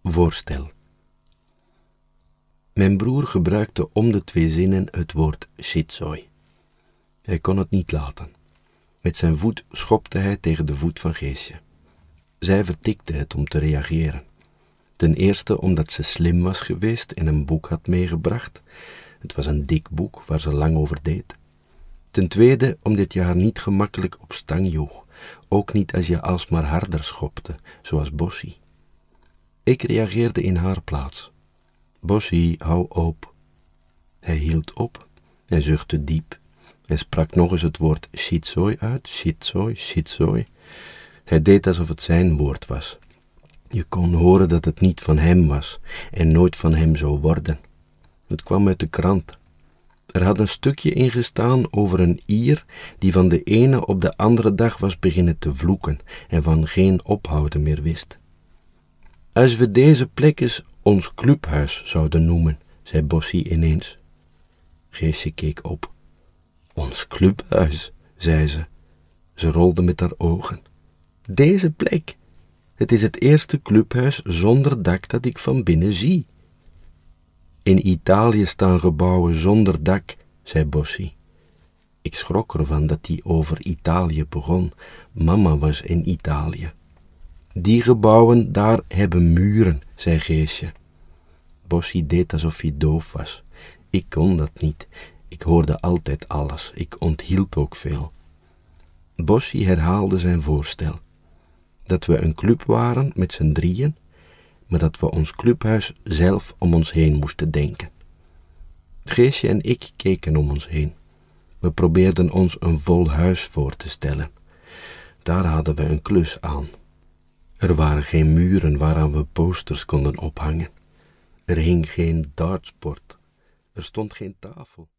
Voorstel. Mijn broer gebruikte om de 2 zinnen het woord shitzooi. Hij kon het niet laten. Met zijn voet schopte hij tegen de voet van Geesje. Zij vertikte het om te reageren. Ten eerste omdat ze slim was geweest en een boek had meegebracht. Het was een dik boek waar ze lang over deed. Ten tweede omdat je haar niet gemakkelijk op stang joeg, ook niet als je alsmaar harder schopte, zoals Bossie. Ik reageerde in haar plaats. Bossie, hou op. Hij hield op. Hij zuchtte diep. Hij sprak nog eens het woord shitzooi uit. Shitzooi, shitzooi. Hij deed alsof het zijn woord was. Je kon horen dat het niet van hem was en nooit van hem zou worden. Het kwam uit de krant. Er had een stukje in gestaan over een Ier die van de ene op de andere dag was beginnen te vloeken en van geen ophouden meer wist. Als we deze plek eens ons clubhuis zouden noemen, zei Bossie ineens. Geesje keek op. Ons clubhuis, zei ze. Ze rolde met haar ogen. Deze plek. Het is het eerste clubhuis zonder dak dat ik van binnen zie. In Italië staan gebouwen zonder dak, zei Bossie. Ik schrok ervan dat hij over Italië begon. Mama was in Italië. Die gebouwen daar hebben muren, zei Geesje. Bossie deed alsof hij doof was. Ik kon dat niet. Ik hoorde altijd alles. Ik onthield ook veel. Bossie herhaalde zijn voorstel. Dat we een club waren met z'n 3, maar dat we ons clubhuis zelf om ons heen moesten denken. Geesje en ik keken om ons heen. We probeerden ons een vol huis voor te stellen. Daar hadden we een klus aan. Er waren geen muren waaraan we posters konden ophangen. Er hing geen dartsport. Er stond geen tafel.